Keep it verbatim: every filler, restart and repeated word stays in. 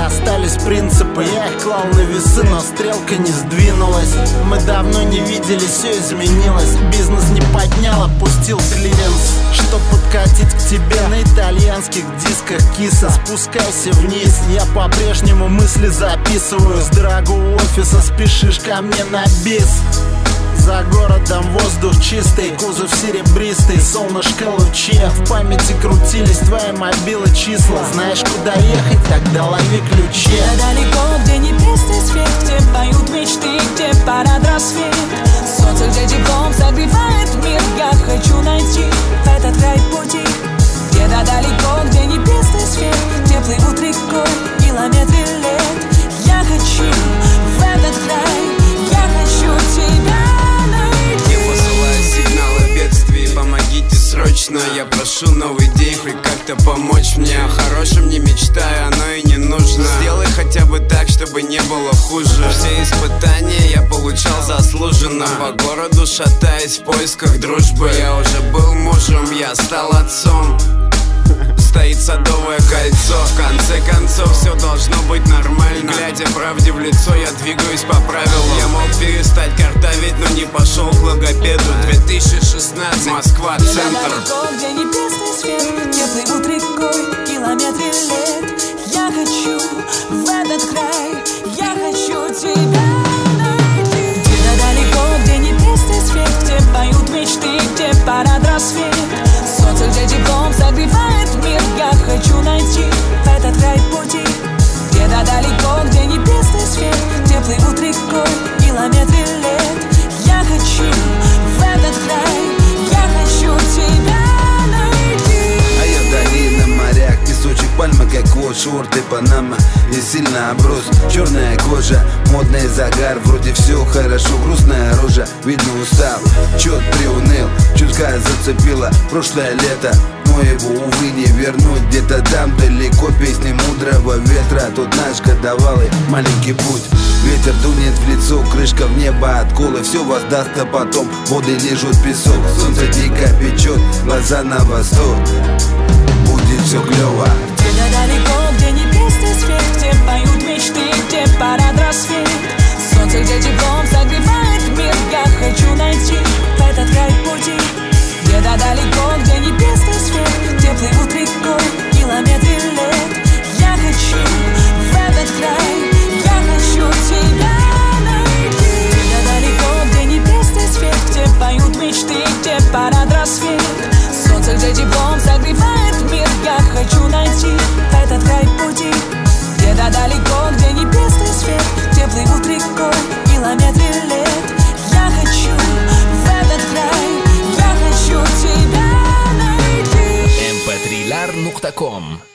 когда остались принципы. Я их клал на весы, но стрелка не сдвинулась. Мы давно не виделись, все изменилось. Бизнес не поднял, опустил клиренс. Чтоб подкатить к тебе на итальянских дисках киса, спускайся вниз. Я по-прежнему мысли записываю. С дорогого офиса спешишь ко мне на бис. За городом воздух чистый, кузов серебристый, солнышко лучи. В памяти крутились твои мобилы числа. Знаешь, куда ехать, тогда лови ключи. Я далеко, где небесный свет, где поют мечты, где парад рассвет. Солнце, где теплом согревает мир. Я хочу найти в этот край пути. Где-то далеко, где небесный свет, где плывут рекой километры лет. Я хочу в этот край, я хочу тебя. Помогите срочно, я прошу новых идей, хоть как-то помочь мне. О хорошем не мечтаю, оно и не нужно. Сделай хотя бы так, чтобы не было хуже. Все испытания я получал заслуженно. По городу шатаясь в поисках дружбы. Я уже был мужем, я стал отцом. Стоит садовое кольцо. В конце концов все должно быть нормально. Глядя правде в лицо, я двигаюсь по правилам. Я мог перестать картавить, но не пошел к логопеду. Две тысячи шестнадцать, Москва, центр. Далеко, где небесный свет, где плывут рекой километры лет. Я хочу в этот край, я хочу тебя найти. Где-то далеко, где небесный свет, где поют мечты, где парад рассвет. Солнце, где теплом согревает мир. Я хочу найти в этот край пути. Где-то далеко, где небесный свет, где плывут рекой километры лет. Я хочу в этот край, я хочу тебя найти. А я вдали на морях, песочек, пальма, как вот шорты, Панама и сильно оброс. Черная кожа, модный загар, вроде все хорошо, грустная рожа, видно устал, чет приуныл, чутка зацепила прошлое лето. Но его, увы, не вернуть, где-то там далеко песни мудрого ветра. Тут наш годовалый маленький путь. Ветер дунет в лицо, крышка в небо от колы. Все воздастся потом, воды лижут песок. Солнце дико печет, глаза на восток. Будет все клево. Где-то далеко, где небесный свет, где поют мечты, где парад рассвет. Солнце, где теплом согревает мир. Я хочу найти в этот край пути. Где-то далеко, где небесный свет, где плывут рекой километры лет. Я хочу в этот край, я хочу тебя найти. Где-то далеко, где небесный свет, где поют мечты, где парад рассвет. Солнце, где теплом согревает мир. Я хочу найти в этот край пути. Где-то далеко, где небесный свет, где плывут рекой километры лет. Я хочу в этот край, я хочу тебя найти. эм пэ три точка эл ар точка ком